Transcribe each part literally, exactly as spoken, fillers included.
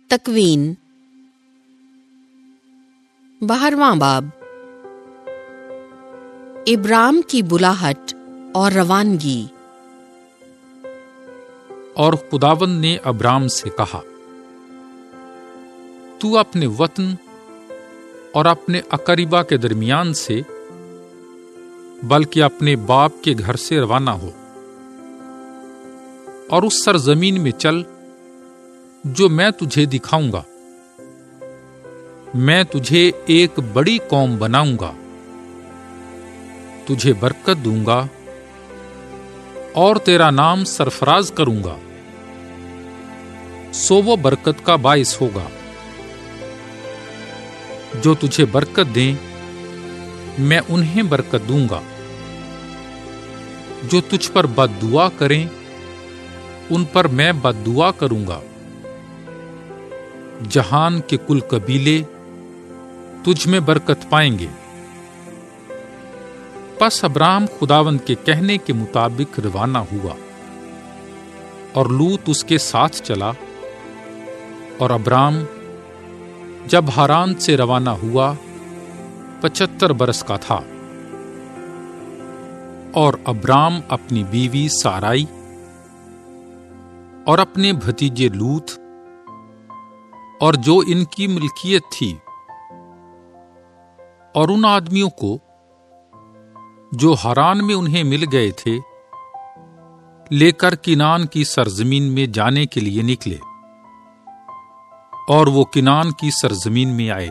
تکوین بارہواں باب۔ ابرام کی بلاہٹ اور روانگی۔ اور خداوند نے ابرام سے کہا، تو اپنے وطن اور اپنے اقربا کے درمیان سے بلکہ اپنے باپ کے گھر سے روانہ ہو اور اس سرزمین میں چل جو میں تجھے دکھاؤں گا۔ میں تجھے ایک بڑی قوم بناؤں گا، تجھے برکت دوں گا اور تیرا نام سرفراز کروں گا، سو وہ برکت کا باعث ہوگا۔ جو تجھے برکت دیں میں انہیں برکت دوں گا، جو تجھ پر بد دعا کریں ان پر میں بد دعا کروں گا۔ جہان کے کل قبیلے تجھ میں برکت پائیں گے۔ پس ابرام خداوند کے کہنے کے مطابق روانہ ہوا اور لوط اس کے ساتھ چلا، اور ابرام جب ہاران سے روانہ ہوا پچہتر برس کا تھا۔ اور ابرام اپنی بیوی سارائی اور اپنے بھتیجے لوط اور جو ان کی ملکیت تھی اور ان آدمیوں کو جو ہاران میں انہیں مل گئے تھے لے کر کنعان کی سرزمین میں جانے کے لیے نکلے، اور وہ کنعان کی سرزمین میں آئے۔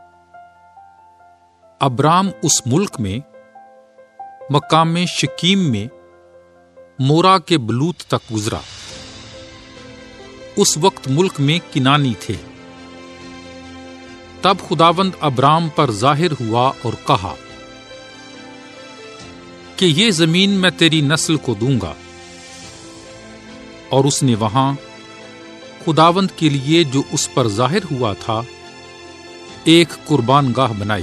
ابرام اس ملک میں مقام شکیم میں مورا کے بلوت تک گزرا۔ اس وقت ملک میں کنانی تھے۔ تب خداوند ابرام پر ظاہر ہوا اور کہا کہ یہ زمین میں تیری نسل کو دوں گا، اور اس نے وہاں خداوند کے لیے جو اس پر ظاہر ہوا تھا ایک قربان گاہ بنائی،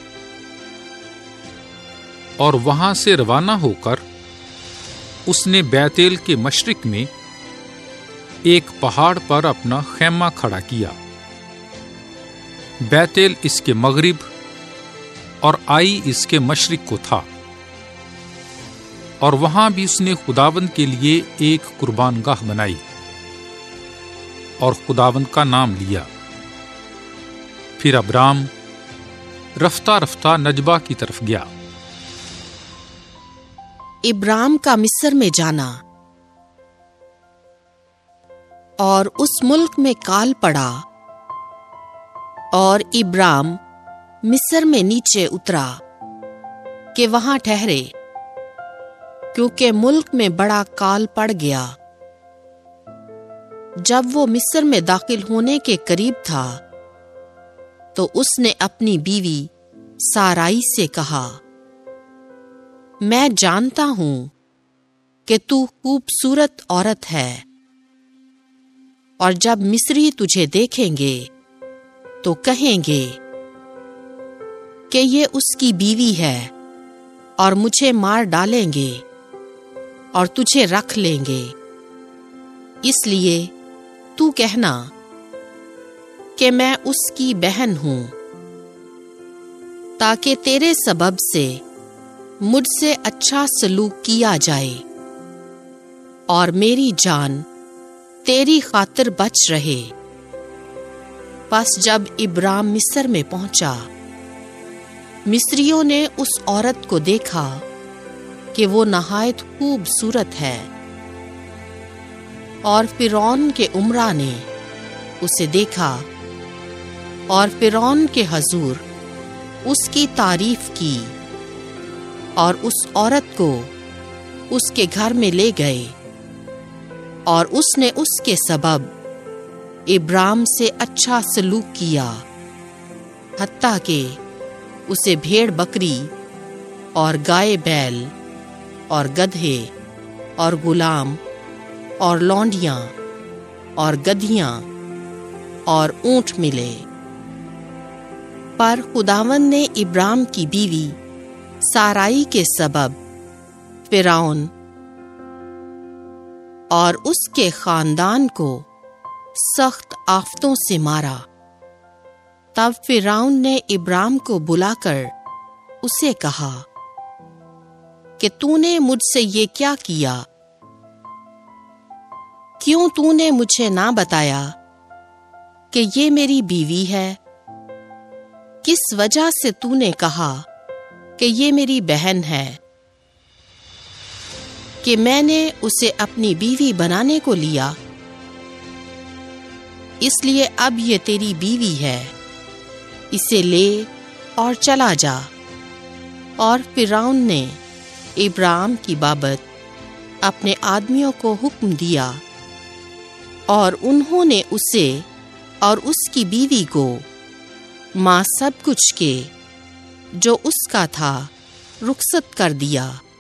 اور وہاں سے روانہ ہو کر اس نے بیتیل کے مشرق میں ایک پہاڑ پر اپنا خیمہ کھڑا کیا۔ بیتیل اس کے مغرب اور آئی اس کے مشرق کو تھا، اور وہاں بھی اس نے خداوند کے لیے ایک قربان گاہ بنائی اور خداوند کا نام لیا۔ پھر ابرام رفتہ رفتہ نجبہ کی طرف گیا۔ ابرام کا مصر میں جانا۔ اور اس ملک میں کال پڑا، اور ابرام مصر میں نیچے اترا کہ وہاں ٹھہرے، کیونکہ ملک میں بڑا کال پڑ گیا۔ جب وہ مصر میں داخل ہونے کے قریب تھا تو اس نے اپنی بیوی سارائی سے کہا، میں جانتا ہوں کہ تو خوبصورت عورت ہے، اور جب مصری تجھے دیکھیں گے تو کہیں گے کہ یہ اس کی بیوی ہے، اور مجھے مار ڈالیں گے اور تجھے رکھ لیں گے۔ اس لیے تو کہنا کہ میں اس کی بہن ہوں، تاکہ تیرے سبب سے مجھ سے اچھا سلوک کیا جائے اور میری جان تیری خاطر بچ رہے۔ پس جب ابرام مصر میں پہنچا، مصریوں نے اس عورت کو دیکھا کہ وہ نہایت خوبصورت ہے، اور فرعون کے امراء نے اسے دیکھا، اور فرعون کے حضور اس کی تعریف کی، اور اس عورت کو اس کے گھر میں لے گئے، اور اس نے اس کے سبب ابرام سے اچھا سلوک کیا، حتیٰ کہ اسے بھیڑ بکری اور گائے بیل اور گدھے اور غلام اور لونڈیاں اور گدھیاں اور اونٹ ملے۔ پر خداوند نے ابرام کی بیوی سارائی کے سبب فرعون اور اس کے خاندان کو سخت آفتوں سے مارا۔ تب فرعون نے ابرام کو بلا کر اسے کہا کہ تو نے مجھ سے یہ کیا کیا؟ کیوں تو نے مجھے نہ بتایا کہ یہ میری بیوی ہے؟ کس وجہ سے تو نے کہا کہ یہ میری بہن ہے؟ کہ میں نے اسے اپنی بیوی بنانے کو لیا، اس لیے اب یہ تیری بیوی ہے، اسے لے اور چلا جا۔ اور فرعون نے ابرام کی بابت اپنے آدمیوں کو حکم دیا، اور انہوں نے اسے اور اس کی بیوی کو ماں سب کچھ کے جو اس کا تھا رخصت کر دیا۔